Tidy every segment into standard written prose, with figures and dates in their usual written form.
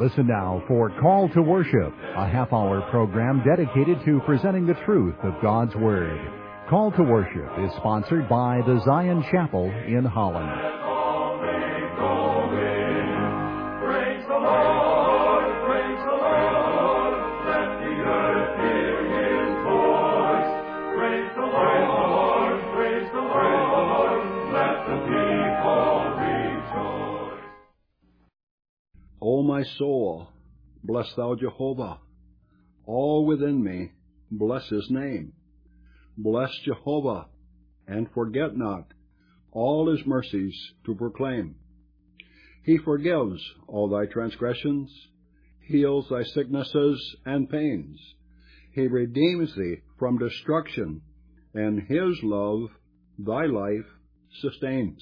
Listen now for Call to Worship, a half-hour program dedicated to presenting the truth of God's Word. Call to Worship is sponsored by the Zion Chapel in Holland. O my soul, bless thou Jehovah. All within me, bless his name. Bless Jehovah, and forget not all his mercies to proclaim. He forgives all thy transgressions, heals thy sicknesses and pains. He redeems thee from destruction, and his love thy life sustains.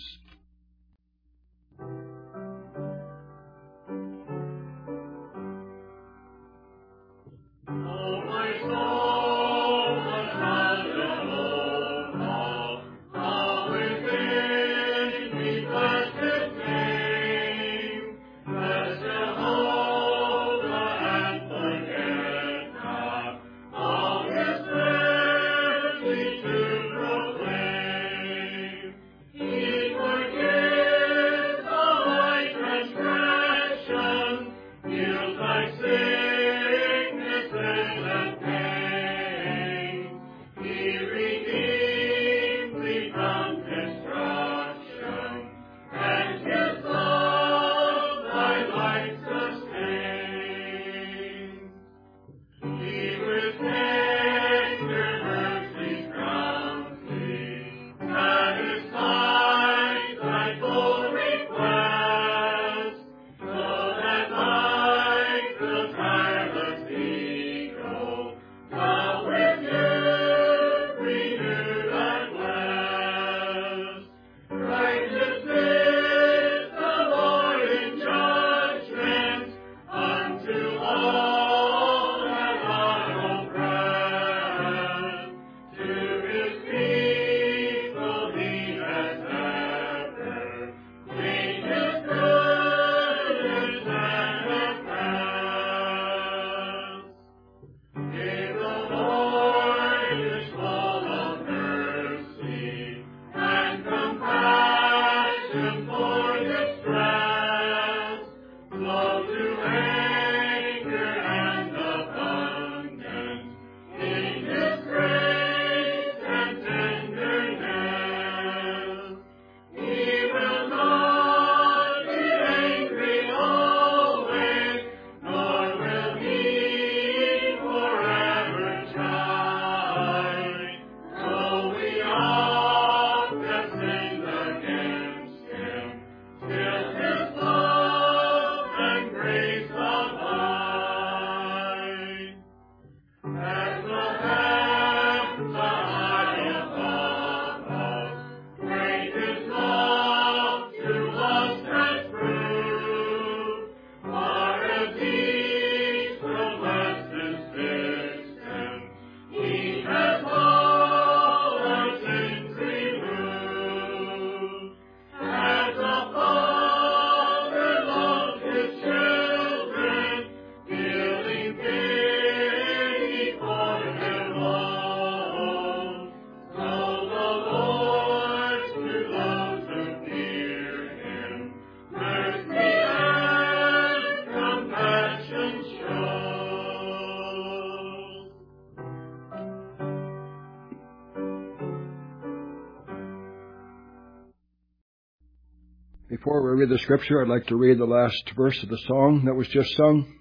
Before we read the scripture, I'd like to read the last verse of the song that was just sung.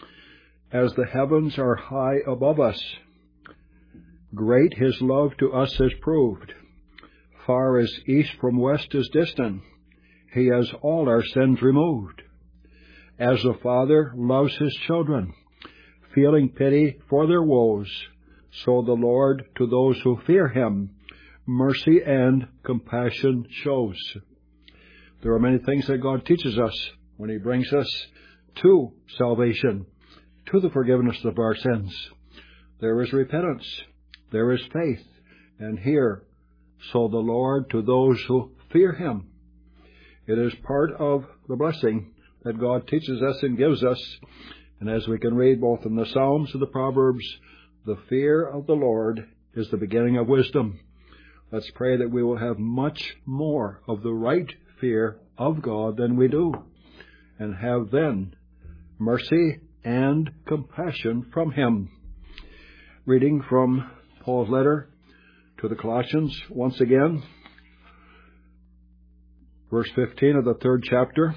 As the heavens are high above us, great his love to us has proved. Far as east from west is distant, he has all our sins removed. As the Father loves his children, feeling pity for their woes, so the Lord to those who fear him, mercy and compassion shows. There are many things that God teaches us when he brings us to salvation, to the forgiveness of our sins. There is repentance, there is faith, and here, so the Lord to those who fear him. It is part of the blessing that God teaches us and gives us. And as we can read both in the Psalms and the Proverbs, the fear of the Lord is the beginning of wisdom. Let's pray that we will have much more of the right fear of God than we do, and have then mercy and compassion from Him. Reading from Paul's letter to the Colossians once again, verse 15 of the 3rd chapter.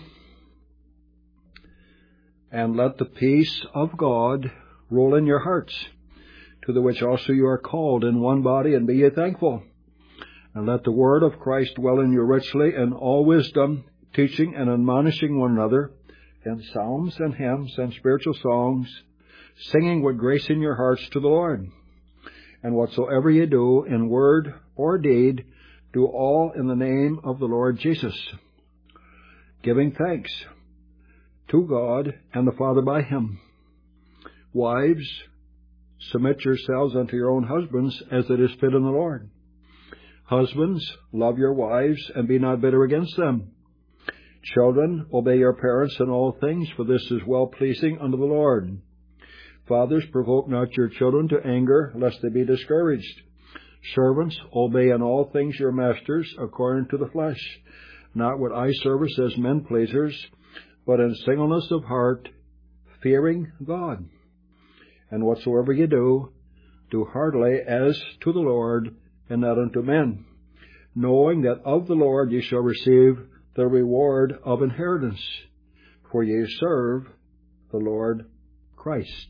And let the peace of God rule in your hearts, to the which also you are called in one body, and be ye thankful. And let the word of Christ dwell in you richly in all wisdom, teaching and admonishing one another in psalms and hymns and spiritual songs, singing with grace in your hearts to the Lord. And whatsoever ye do in word or deed, do all in the name of the Lord Jesus, giving thanks to God and the Father by Him. Wives, submit yourselves unto your own husbands, as it is fit in the Lord. Husbands, love your wives, and be not bitter against them. Children, obey your parents in all things, for this is well-pleasing unto the Lord. Fathers, provoke not your children to anger, lest they be discouraged. Servants, obey in all things your masters, according to the flesh, not with eye service as men-pleasers, but in singleness of heart, fearing God. And whatsoever ye do, do heartily as to the Lord, and not unto men, knowing that of the Lord ye shall receive the reward of inheritance, for ye serve the Lord Christ.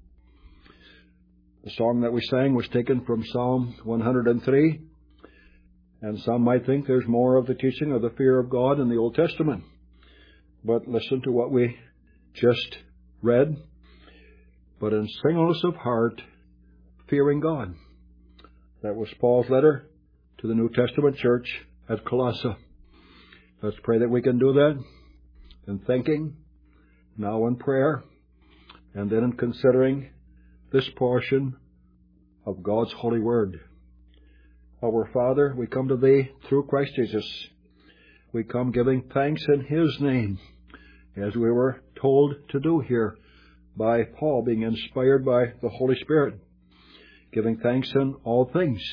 The song that we sang was taken from Psalm 103, and some might think there's more of the teaching of the fear of God in the Old Testament. But listen to what we just read. But in singleness of heart, fearing God. That was Paul's letter to the New Testament church at Colossae. Let's pray that we can do that in thinking, now in prayer, and then in considering this portion of God's holy word. Our Father, we come to Thee through Christ Jesus. We come giving thanks in His name, as we were told to do here by Paul, being inspired by the Holy Spirit. Giving thanks in all things.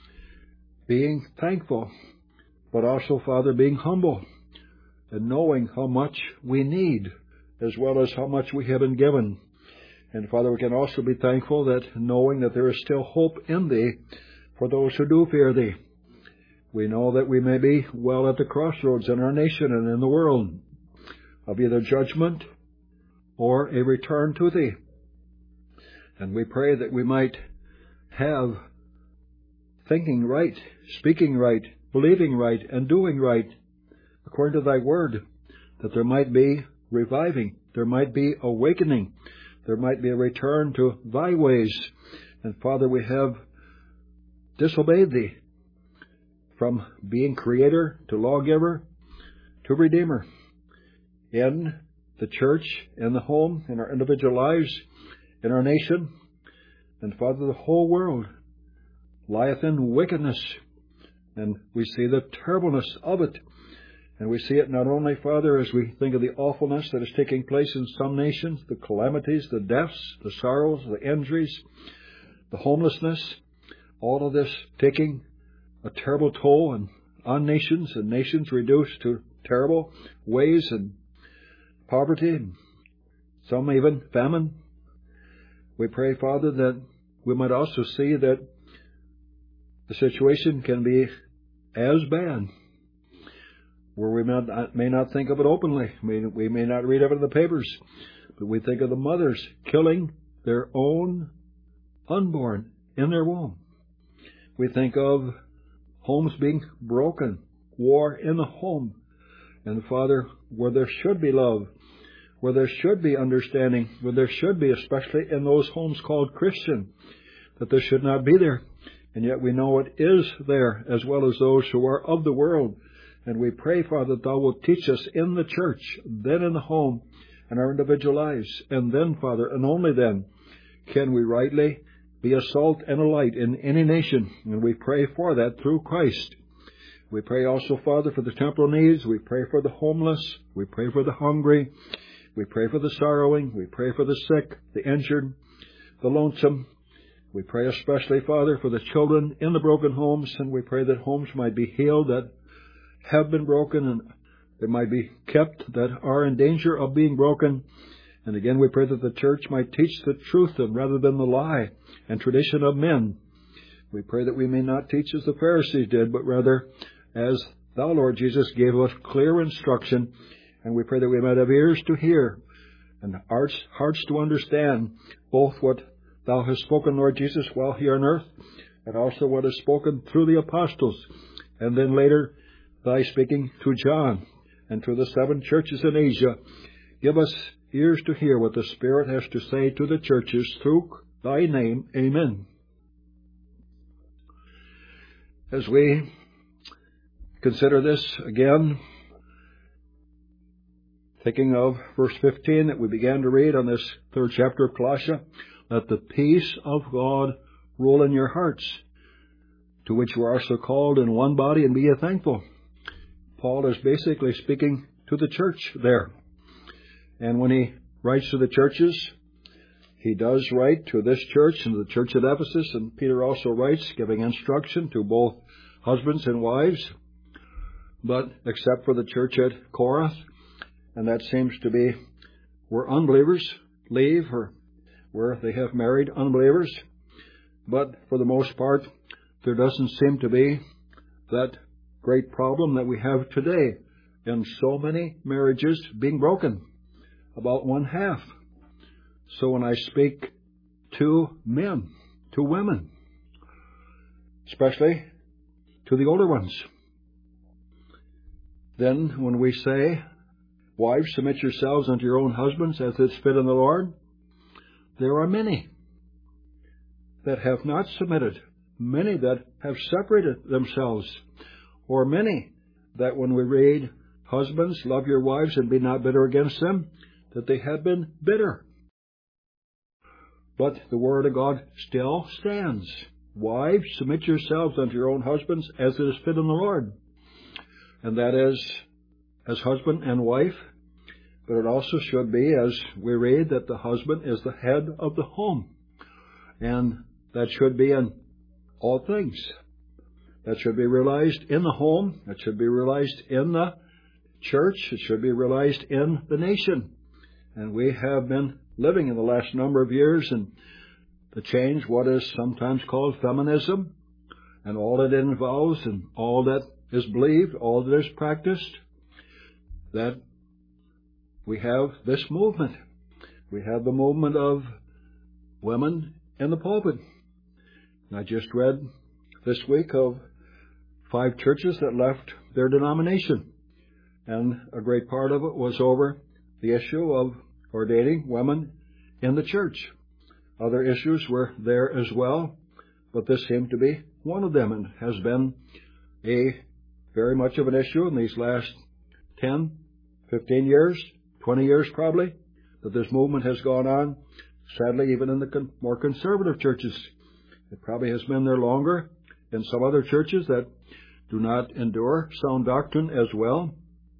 Being thankful, but also, Father, being humble, and knowing how much we need, as well as how much we have been given. And Father, we can also be thankful that knowing that there is still hope in Thee for those who do fear Thee. We know that we may be well at the crossroads in our nation and in the world of either judgment or a return to Thee. And we pray that we might have thinking right, speaking right, believing right, and doing right according to Thy word, that there might be reviving, there might be awakening, there might be a return to Thy ways. And Father, we have disobeyed Thee, from being creator to lawgiver to redeemer, in the church, in the home, in our individual lives, in our nation. And Father, the whole world lieth in wickedness, and we see the terribleness of it. And we see it not only, Father, as we think of the awfulness that is taking place in some nations, the calamities, the deaths, the sorrows, the injuries, the homelessness, all of this taking a terrible toll on nations, and nations reduced to terrible ways and poverty, and some even famine. We pray, Father, that we might also see that the situation can be as bad, where we may not think of it openly. We may not read of it in the papers, but we think of the mothers killing their own unborn in their womb. We think of homes being broken, war in the home. And Father, where there should be love, where there should be understanding, where there should be, especially in those homes called Christian, that there should not be there. And yet we know it is there, as well as those who are of the world. And we pray, Father, that Thou wilt teach us in the church, then in the home, in our individual lives. And then, Father, and only then, can we rightly be a salt and a light in any nation. And we pray for that through Christ. We pray also, Father, for the temporal needs. We pray for the homeless. We pray for the hungry. We pray for the sorrowing. We pray for the sick, the injured, the lonesome. We pray especially, Father, for the children in the broken homes, and we pray that homes might be healed that have been broken, and they might be kept that are in danger of being broken. And again, we pray that the church might teach the truth rather than the lie and tradition of men. We pray that we may not teach as the Pharisees did, but rather as Thou, Lord Jesus, gave us clear instruction. And we pray that we might have ears to hear and hearts to understand both what Thou hast spoken, Lord Jesus, while here on earth, and also what is spoken through the apostles. And then later, Thy speaking to John and to the 7 churches in Asia. Give us ears to hear what the Spirit has to say to the churches through Thy name. Amen. As we consider this again, thinking of verse 15 that we began to read on this 3rd chapter of Colossians, let the peace of God rule in your hearts, to which you are also called in one body, and be ye thankful. Paul is basically speaking to the church there. And when he writes to the churches, he does write to this church and to the church at Ephesus, and Peter also writes, giving instruction to both husbands and wives, but except for the church at Corinth, and that seems to be where unbelievers leave, or where they have married unbelievers. But for the most part, there doesn't seem to be that great problem that we have today in so many marriages being broken, about 1/2. So when I speak to men, to women, especially to the older ones, then when we say, wives, submit yourselves unto your own husbands as is fit in the Lord, there are many that have not submitted, many that have separated themselves, or many that when we read, husbands, love your wives and be not bitter against them, that they have been bitter. But the Word of God still stands. Wives, submit yourselves unto your own husbands as it is fit in the Lord. And that is as husband and wife. But it also should be, as we read, that the husband is the head of the home. And that should be in all things. That should be realized in the home. That should be realized in the church. It should be realized in the nation. And we have been living in the last number of years in the change, what is sometimes called feminism, and all that it involves, and all that is believed, all that is practiced, that we have this movement. We have the movement of women in the pulpit. And I just read this week of 5 churches that left their denomination. And a great part of it was over the issue of ordaining women in the church. Other issues were there as well, but this seemed to be one of them, and has been a very much of an issue in these last 10, 15 years, 20 years probably, that this movement has gone on. Sadly, even in the more conservative churches. It probably has been there longer in some other churches that do not endure sound doctrine as well.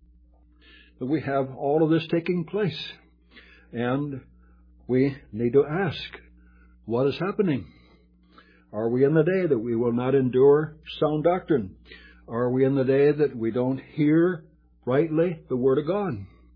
But we have all of this taking place. And we need to ask, what is happening? Are we in the day that we will not endure sound doctrine? Are we in the day that we don't hear rightly the Word of God?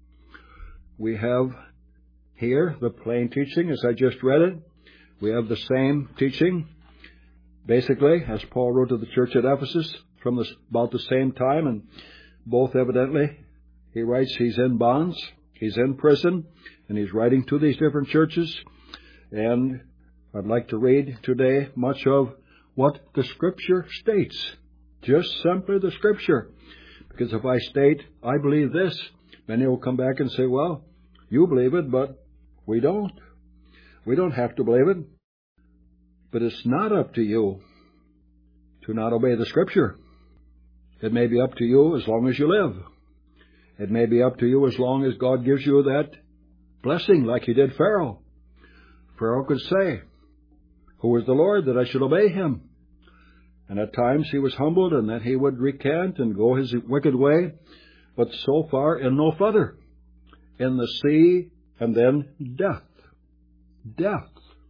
We have here the plain teaching, as I just read it. We have the same teaching, basically, as Paul wrote to the church at Ephesus from about the same time, and both evidently, he writes he's in bonds, he's in prison, and he's writing to these different churches. And I'd like to read today much of what the Scripture states, just simply the Scripture. Because if I state, I believe this, many will come back and say, well, you believe it, but we don't. We don't have to believe it. But it's not up to you to not obey the Scripture. It may be up to you as long as you live. It may be up to you as long as God gives you that blessing like he did Pharaoh. Pharaoh could say, who is the Lord that I should obey him? And at times he was humbled, and then he would recant and go his wicked way, but so far and no further. In the sea, and then death. Death.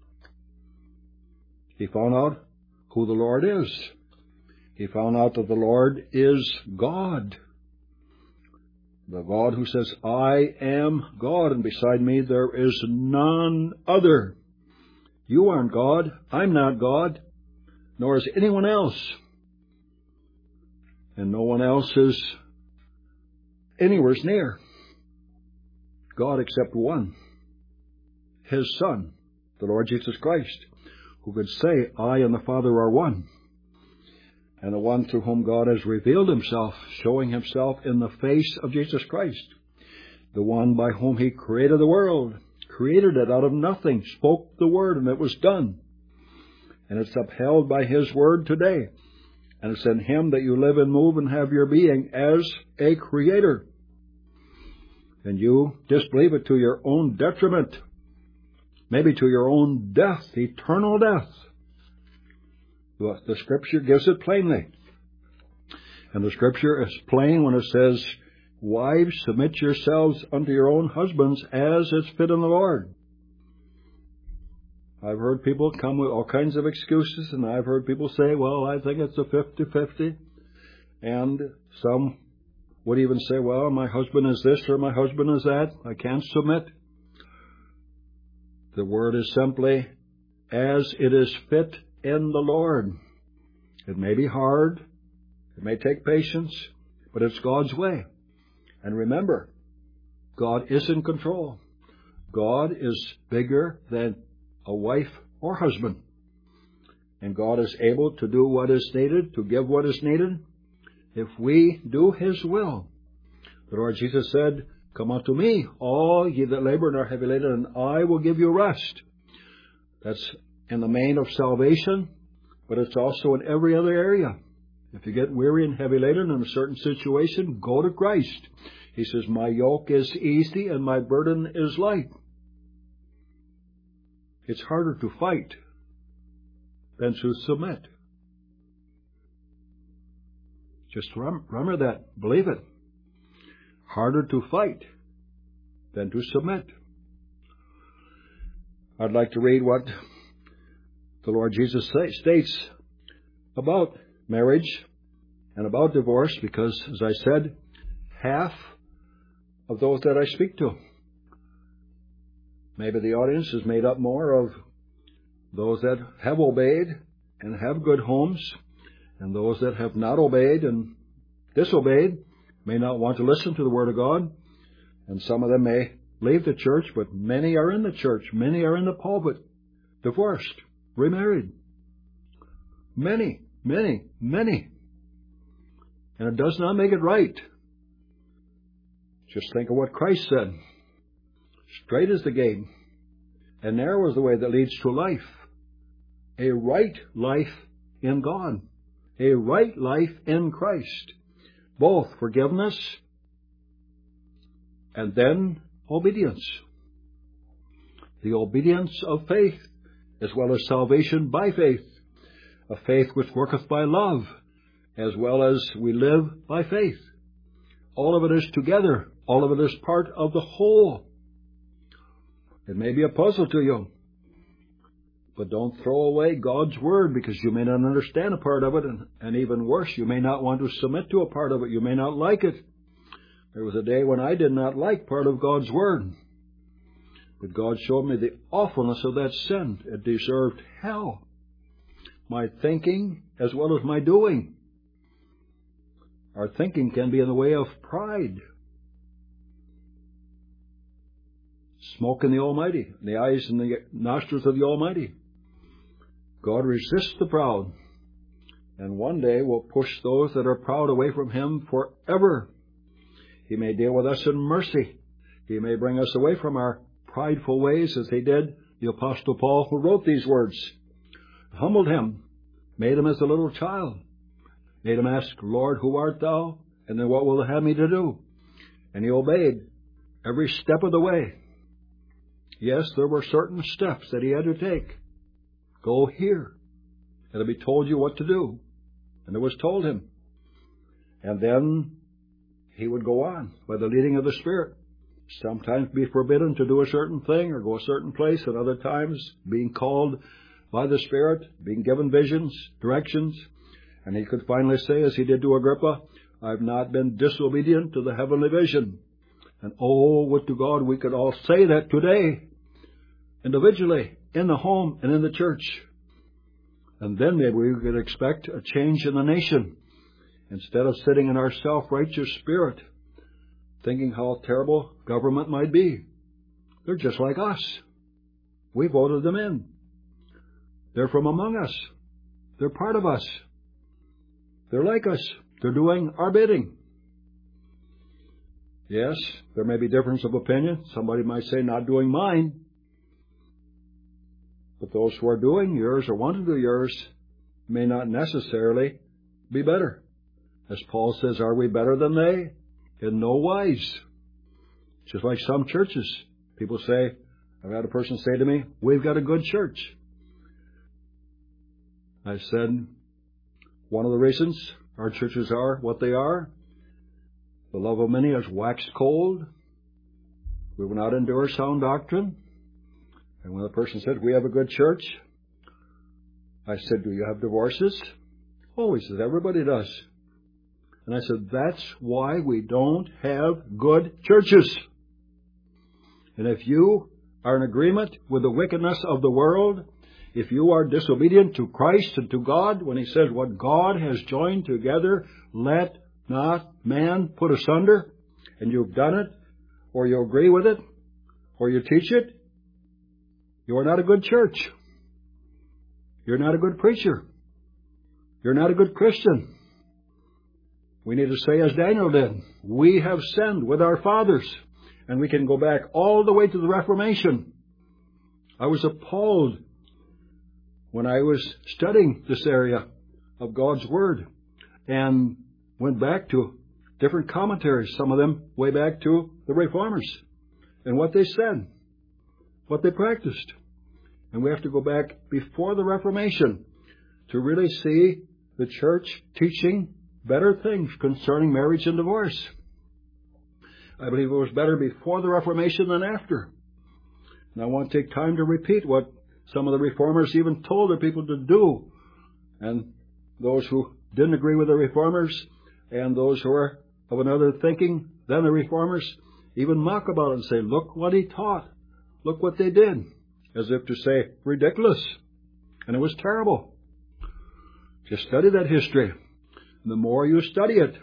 He found out who the Lord is. He found out that the Lord is God. The God who says, I am God, and beside me there is none other. You aren't God. I'm not God. Nor is anyone else. And no one else is anywhere near God except one. His Son, the Lord Jesus Christ, who could say, I and the Father are one. And the one through whom God has revealed himself, showing himself in the face of Jesus Christ. The one by whom he created the world, created it out of nothing, spoke the word, and it was done. And it's upheld by his word today. And it's in him that you live and move and have your being as a creator. And you disbelieve it to your own detriment, maybe to your own death, eternal death. The Scripture gives it plainly. And the Scripture is plain when it says, wives, submit yourselves unto your own husbands as is fit in the Lord. I've heard people come with all kinds of excuses, and I've heard people say, well, I think it's a 50-50. And some would even say, well, my husband is this or my husband is that. I can't submit. The word is simply, as it is fit in the Lord. It may be hard. It may take patience, but it's God's way. And remember, God is in control. God is bigger than a wife or husband. And God is able to do what is needed, to give what is needed, if we do his will. The Lord Jesus said, come unto me, all ye that labor and are heavy laden, and I will give you rest. That's in the main of salvation, but it's also in every other area. If you get weary and heavy laden in a certain situation, go to Christ. He says, my yoke is easy and my burden is light. It's harder to fight than to submit. Just remember that. Believe it. Harder to fight than to submit. I'd like to read what the Lord Jesus states about marriage and about divorce, because, as I said, half of those that I speak to, maybe the audience is made up more of those that have obeyed and have good homes, and those that have not obeyed and disobeyed may not want to listen to the Word of God, and some of them may leave the church, but many are in the church, many are in the pulpit, divorced, remarried. Many. And it does not make it right. Just think of what Christ said. Straight is the gate, and narrow is the way that leads to life. A right life in God. A right life in Christ. Both forgiveness and then obedience. The obedience of faith, as well as salvation by faith. A faith which worketh by love, as well as we live by faith. All of it is together. All of it is part of the whole. It may be a puzzle to you, but don't throw away God's Word because you may not understand a part of it, and even worse, you may not want to submit to a part of it. You may not like it. There was a day when I did not like part of God's Word, but God showed me the awfulness of that sin. It deserved hell. My thinking as well as my doing. Our thinking can be in the way of pride. Smoke in the Almighty, in the eyes and the nostrils of the Almighty. God resists the proud, and one day will push those that are proud away from Him forever. He may deal with us in mercy. He may bring us away from our prideful ways, as He did the Apostle Paul, who wrote these words. Humbled him, made him as a little child, made him ask, Lord, who art thou? And then what will thou have me to do? And he obeyed every step of the way. Yes, there were certain steps that he had to take. Go here. It'll be told you what to do. And it was told him. And then he would go on by the leading of the Spirit. Sometimes be forbidden to do a certain thing or go a certain place, and other times being called by the Spirit, being given visions, directions. And he could finally say, as he did to Agrippa, I've not been disobedient to the heavenly vision. And oh, would to God we could all say that today, individually, in the home and in the church. And then maybe we could expect a change in the nation. Instead of sitting in our self-righteous spirit, thinking how terrible government might be. They're just like us. We voted them in. They're from among us. They're part of us. They're like us. They're doing our bidding. Yes, there may be difference of opinion. Somebody might say, not doing mine. But those who are doing yours or want to do yours may not necessarily be better. As Paul says, are we better than they? In no wise. Just like some churches. People say, I've had a person say to me, we've got a good church. I said, one of the reasons our churches are what they are, the love of many has waxed cold. We will not endure sound doctrine. And when the person said, we have a good church, I said, do you have divorces? Oh, he says, everybody does. And I said, that's why we don't have good churches. And if you are in agreement with the wickedness of the world, if you are disobedient to Christ and to God, when He says, what God has joined together, let not man put asunder, and you've done it, or you agree with it, or you teach it, you are not a good church. You're not a good preacher. You're not a good Christian. We need to say as Daniel did, we have sinned with our fathers. And we can go back all the way to the Reformation. I was appalled when I was studying this area of God's Word and went back to different commentaries, some of them way back to the Reformers, and what they said, what they practiced. And we have to go back before the Reformation to really see the church teaching better things concerning marriage and divorce. I believe it was better before the Reformation than after. And I want to take time to repeat what some of the Reformers even told their people to do. And those who didn't agree with the Reformers and those who are of another thinking than the Reformers even mock about it and say, look what he taught. Look what they did. As if to say, ridiculous. And it was terrible. Just study that history. The more you study it,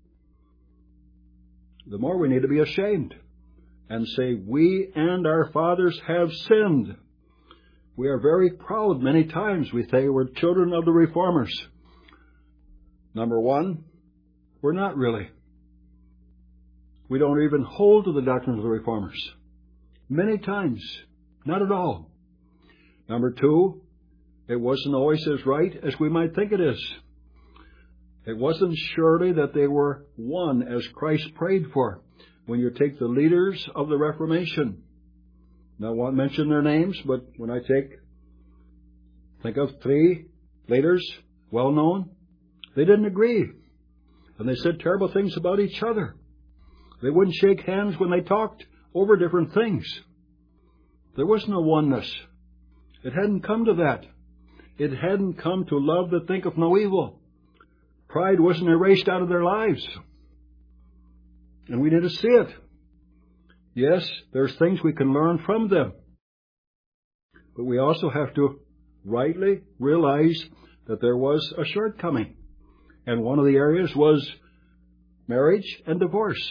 the more we need to be ashamed and say, we and our fathers have sinned. We are very proud many times. We say we're children of the Reformers. Number one, we're not really. We don't even hold to the doctrines of the Reformers. Many times, not at all. Number two, it wasn't always as right as we might think it is. It wasn't surely that they were one as Christ prayed for. When you take the leaders of the Reformation, now I won't mention their names, but when I think of three leaders, well known, they didn't agree. And they said terrible things about each other. They wouldn't shake hands when they talked over different things. There was no oneness. It hadn't come to that. It hadn't come to love that thinketh no evil. Pride wasn't erased out of their lives. And we need to see it. Yes, there's things we can learn from them. But we also have to rightly realize that there was a shortcoming. And one of the areas was marriage and divorce.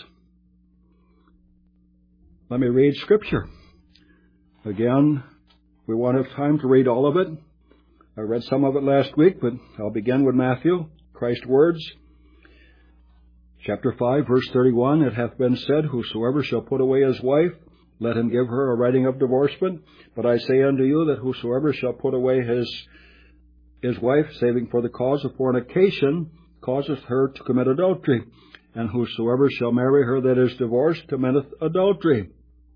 Let me read Scripture. Again, we won't have time to read all of it. I read some of it last week, but I'll begin with Matthew. Christ's words, chapter 5, verse 31, it hath been said, whosoever shall put away his wife, let him give her a writing of divorcement. But I say unto you that whosoever shall put away his wife, saving for the cause of fornication, causeth her to commit adultery. And whosoever shall marry her that is divorced, committeth adultery.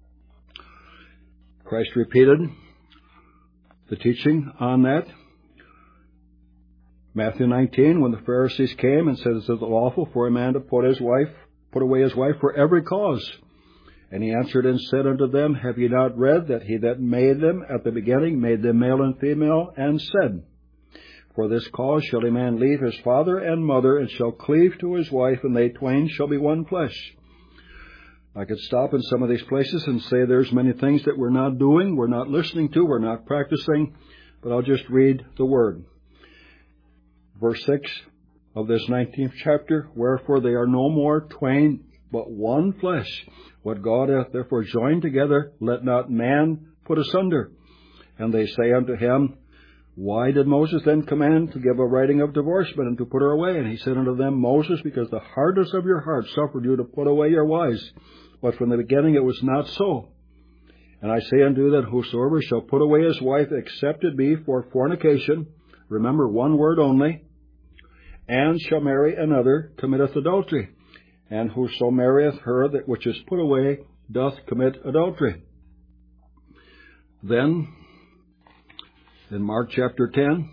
Christ repeated the teaching on that. Matthew 19, when the Pharisees came and said, "Is it lawful for a man to put away his wife for every cause?" And he answered and said unto them, "Have ye not read that he that made them at the beginning made them male and female, and said, For this cause shall a man leave his father and mother, and shall cleave to his wife, and they twain shall be one flesh." I could stop in some of these places and say there's many things that we're not doing, we're not listening to, we're not practicing, but I'll just read the Word. Verse 6 of this 19th chapter, "Wherefore they are no more twain, but one flesh. What God hath therefore joined together, let not man put asunder. And they say unto him, Why did Moses then command to give a writing of divorcement and to put her away? And he said unto them, Moses, because the hardness of your heart suffered you to put away your wives. But from the beginning it was not so. And I say unto you that whosoever shall put away his wife, except it be for fornication," remember one word only, "and shall marry another, committeth adultery. And whoso marrieth her that which is put away doth commit adultery." Then, in Mark chapter 10,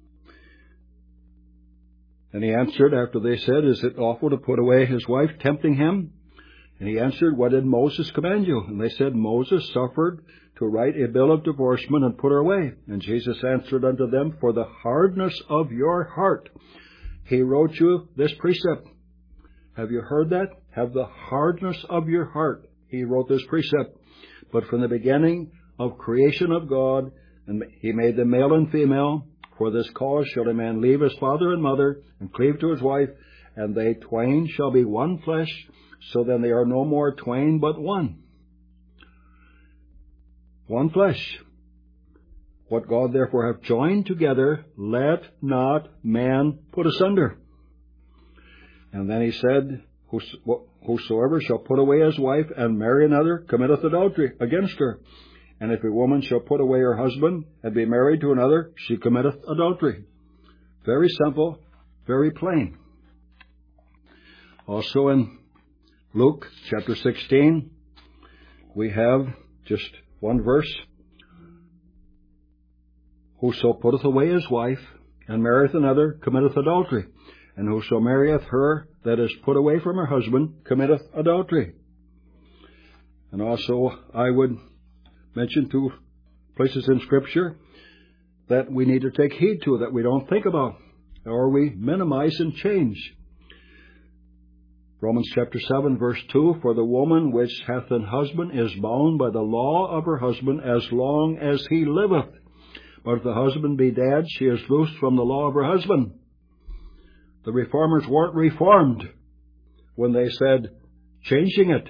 and he answered, after they said, "Is it lawful to put away his wife?" tempting him. And he answered, "What did Moses command you?" And they said, "Moses suffered to write a bill of divorcement and put her away." And Jesus answered unto them, "For the hardness of your heart he wrote you this precept." Have you heard that? Have the hardness of your heart he wrote this precept. But from the beginning of creation of God, and he made them male and female. For this cause shall a man leave his father and mother, and cleave to his wife, and they twain shall be one flesh. So then they are no more twain, but one. One flesh. What God therefore hath joined together, let not man put asunder. And then he said, "Whosoever shall put away his wife and marry another committeth adultery against her. And if a woman shall put away her husband and be married to another, she committeth adultery." Very simple, very plain. Also in Luke chapter 16, we have just one verse. "Whoso putteth away his wife and marrieth another committeth adultery. And whoso marrieth her that is put away from her husband committeth adultery." And also I would mention two places in Scripture that we need to take heed to, that we don't think about, or we minimize and change. Romans chapter 7, verse 2, "For the woman which hath an husband is bound by the law of her husband as long as he liveth. But if the husband be dead, she is loosed from the law of her husband." The reformers weren't reformed when they said, changing it.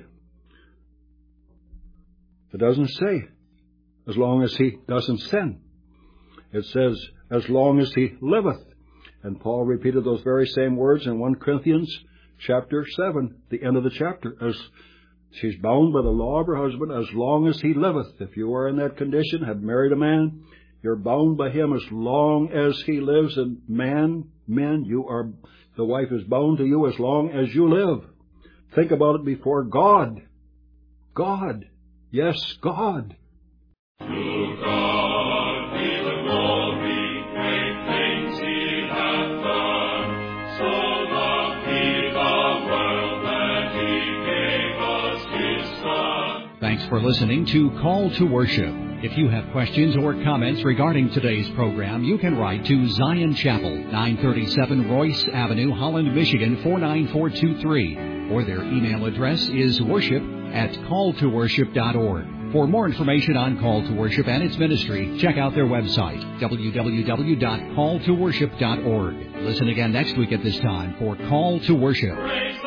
It doesn't say, as long as he doesn't sin. It says, as long as he liveth. And Paul repeated those very same words in 1 Corinthians chapter 7, the end of the chapter, as she's bound by the law of her husband as long as he liveth. If you are in that condition, have married a man, you're bound by him as long as he lives. And men, the wife is bound to you as long as you live. Think about it before God. God. Yes, God. To God be the glory, great things he hath done. So loved he the world that he gave us his Son. Thanks for listening to Call to Worship. If you have questions or comments regarding today's program, you can write to Zion Chapel, 937 Royce Avenue, Holland, Michigan, 49423. Or their email address is worship@calltoworship.org. For more information on Call to Worship and its ministry, check out their website, www.calltoworship.org. Listen again next week at this time for Call to Worship.